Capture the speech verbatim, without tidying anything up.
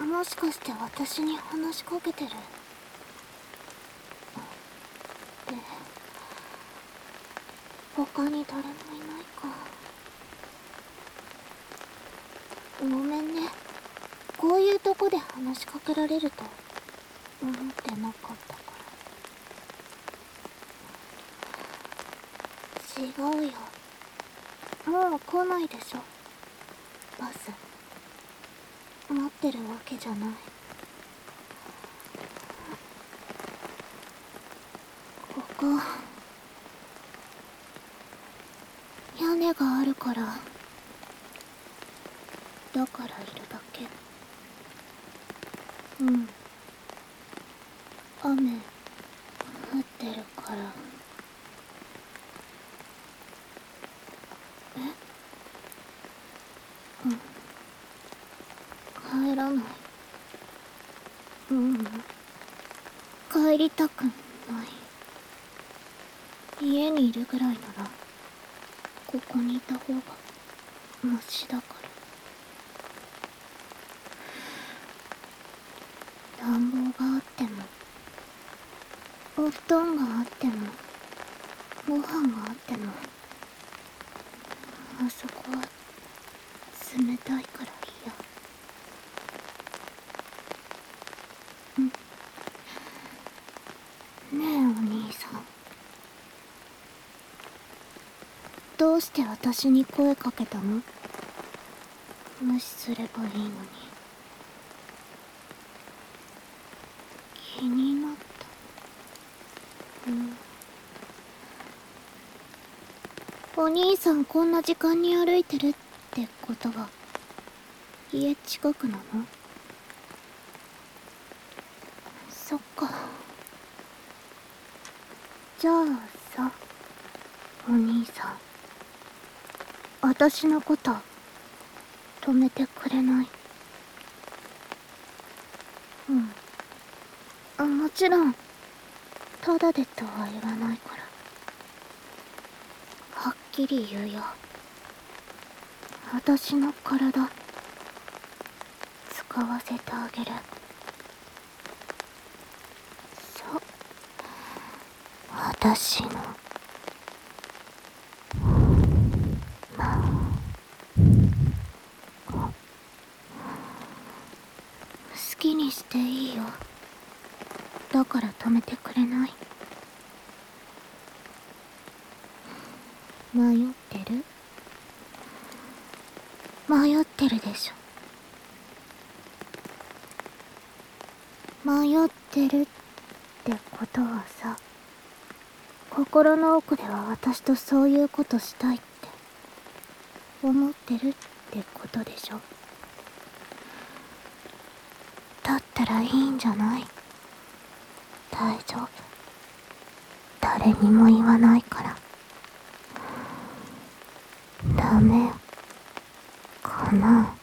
もしかして私に話しかけてる？で、他に誰もいないか。ごめんね。こういうとこで話しかけられると思ってなかったから。違うよ。もう来ないでしょ、バス。待ってるわけじゃない。ここ屋根があるから、だからいるだけ。うん、雨降ってるから。え？うん、帰らない。ううん、帰りたくない。家にいるぐらいならここにいた方がマシだから。暖房があってもお布団があってもご飯があっても、あそこは冷たいから嫌。うん。ねえお兄さん、どうして私に声かけたの？無視すればいいのに。気になった。うん。お兄さんこんな時間に歩いてるってことは家近くなの？そっか。じゃあさ、お兄さん、私のこと止めてくれない？うん。あ、もちろんただでとは言わないから。はっきり言うよ。私の体使わせてあげる。そう、私の好きにしていいよ。だから止めてくれない？迷ってる？迷ってるでしょ。迷ってるってことはさ、心の奥では私とそういうことしたいって思ってるってことでしょ。だったらいいんじゃない？大丈夫。誰にも言わないから。ダメかな。